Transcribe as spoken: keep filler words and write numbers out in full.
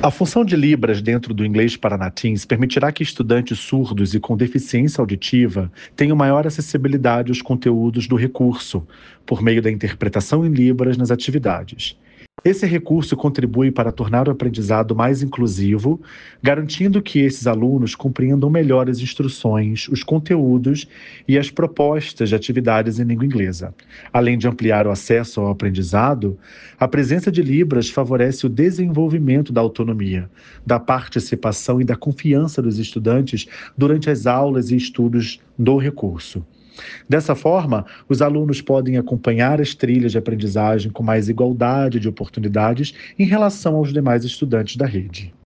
A função de Libras dentro do inglês Paranatins permitirá que estudantes surdos e com deficiência auditiva tenham maior acessibilidade aos conteúdos do recurso, por meio da interpretação em Libras nas atividades. Esse recurso contribui para tornar o aprendizado mais inclusivo, garantindo que esses alunos compreendam melhor as instruções, os conteúdos e as propostas de atividades em língua inglesa. Além de ampliar o acesso ao aprendizado, a presença de Libras favorece o desenvolvimento da autonomia, da participação e da confiança dos estudantes durante as aulas e estudos do recurso. Dessa forma, os alunos podem acompanhar as trilhas de aprendizagem com mais igualdade de oportunidades em relação aos demais estudantes da rede.